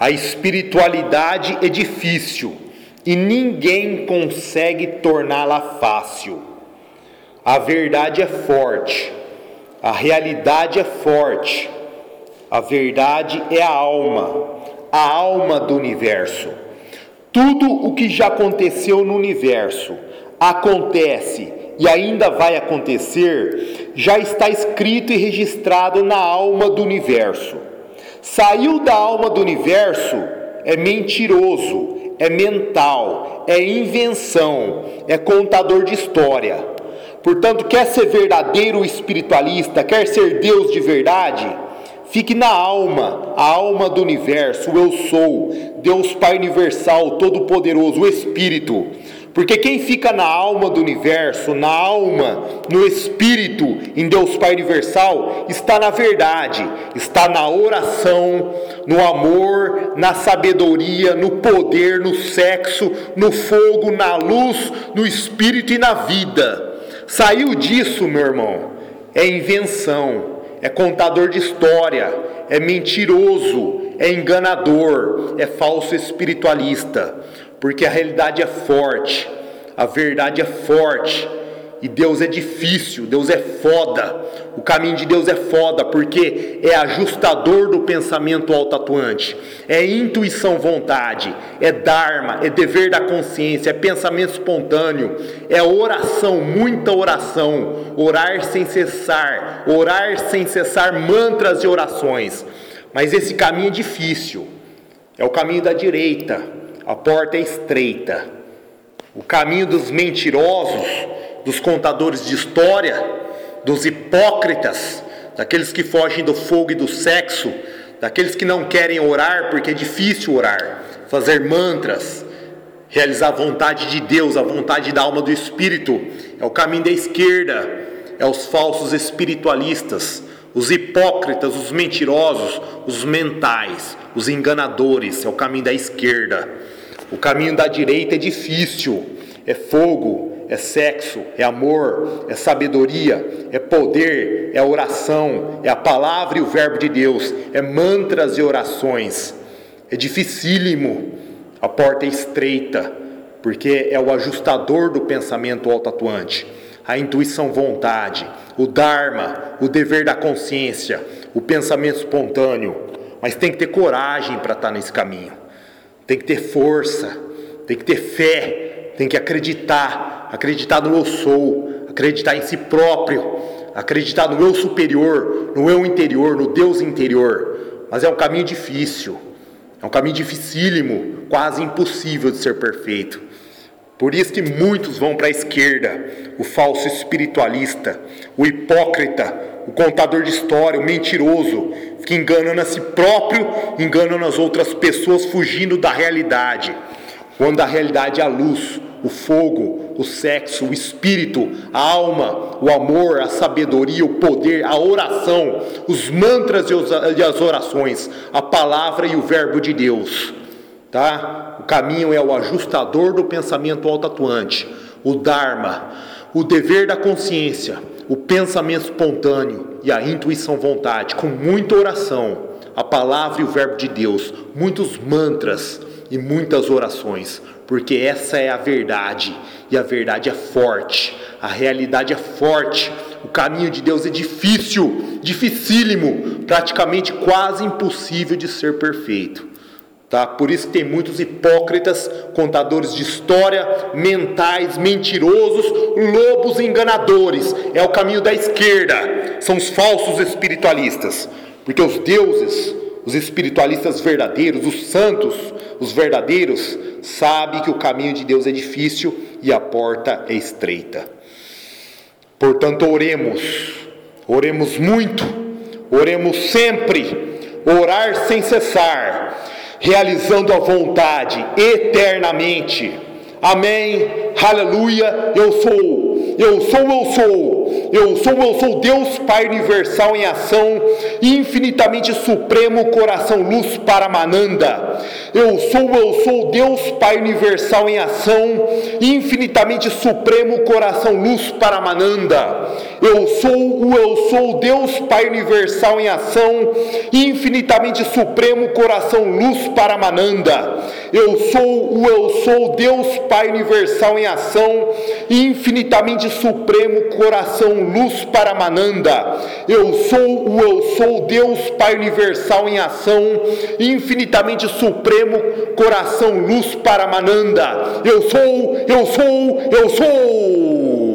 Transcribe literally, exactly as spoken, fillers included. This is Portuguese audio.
A espiritualidade é difícil e ninguém consegue torná-la fácil. A verdade é forte, a realidade é forte, a verdade é a alma, a alma do universo. Tudo o que já aconteceu no universo, acontece e ainda vai acontecer, já está escrito e registrado na alma do universo. Saiu da alma do universo, é mentiroso, é mental, é invenção, é contador de história. Portanto, quer ser verdadeiro espiritualista, quer ser Deus de verdade, fique na alma, a alma do universo, o eu sou, Deus Pai Universal, Todo-Poderoso, o Espírito. Porque quem fica na alma do universo, na alma, no Espírito, em Deus Pai Universal, está na verdade, está na oração, no amor, na sabedoria, no poder, no sexo, no fogo, na luz, no Espírito e na vida. Saiu disso, meu irmão, é invenção, é contador de história, é mentiroso, é enganador, é falso espiritualista. Porque a realidade é forte, a verdade é forte, e Deus é difícil, Deus é foda, o caminho de Deus é foda, porque é ajustador do pensamento auto-atuante, é intuição vontade, é dharma, é dever da consciência, é pensamento espontâneo, é oração, muita oração, orar sem cessar, orar sem cessar mantras e orações. Mas esse caminho é difícil, é o caminho da direita. A porta é estreita. O caminho dos mentirosos, dos contadores de história, dos hipócritas, daqueles que fogem do fogo e do sexo, daqueles que não querem orar porque é difícil orar, fazer mantras, realizar a vontade de Deus, a vontade da alma do Espírito. É o caminho da esquerda, é os falsos espiritualistas, os hipócritas, os mentirosos, os mentais, os enganadores. É o caminho da esquerda. O caminho da direita é difícil, é fogo, é sexo, é amor, é sabedoria, é poder, é oração, é a palavra e o verbo de Deus, é mantras e orações. É dificílimo, a porta é estreita, porque é o ajustador do pensamento auto-atuante, a intuição vontade, o dharma, o dever da consciência, o pensamento espontâneo. Mas tem que ter coragem para estar nesse caminho. Tem que ter força, tem que ter fé, tem que acreditar, acreditar no eu sou, acreditar em si próprio, acreditar no eu superior, no eu interior, no Deus interior. Mas é um caminho difícil, é um caminho dificílimo, quase impossível de ser perfeito. Por isso que muitos vão para a esquerda, o falso espiritualista, o hipócrita, o contador de história, o mentiroso, que enganando a si próprio, enganando as outras pessoas, fugindo da realidade. Quando a realidade é a luz, o fogo, o sexo, o espírito, a alma, o amor, a sabedoria, o poder, a oração, os mantras e as orações, a palavra e o verbo de Deus. Tá? O caminho é o ajustador do pensamento auto-atuante, o dharma, o dever da consciência, o pensamento espontâneo e a intuição vontade, com muita oração, a palavra e o verbo de Deus, muitos mantras e muitas orações, porque essa é a verdade, e a verdade é forte, a realidade é forte, o caminho de Deus é difícil, dificílimo, praticamente quase impossível de ser perfeito. Tá? Por isso que tem muitos hipócritas, contadores de história, mentais, mentirosos, lobos enganadores. É o caminho da esquerda, são os falsos espiritualistas. Porque os deuses, os espiritualistas verdadeiros, os santos, os verdadeiros, sabem que o caminho de Deus é difícil e a porta é estreita. Portanto, oremos, oremos muito, oremos sempre, orar sem cessar, realizando a vontade eternamente. Amém, aleluia. Eu sou, eu sou, eu sou, eu sou, eu sou Deus Pai universal em ação, infinitamente supremo, coração luz Paramananda. Eu sou, eu sou Deus Pai universal em ação, infinitamente supremo, coração luz Paramananda. Eu sou o eu sou Deus Pai universal em ação, infinitamente supremo, coração luz Paramananda. Eu sou o eu sou Deus Pai universal em ação, infinitamente supremo, coração luz Paramananda. Eu sou o eu sou Deus Pai universal em ação, infinitamente supremo, coração luz Paramananda. Eu sou, eu sou, eu sou.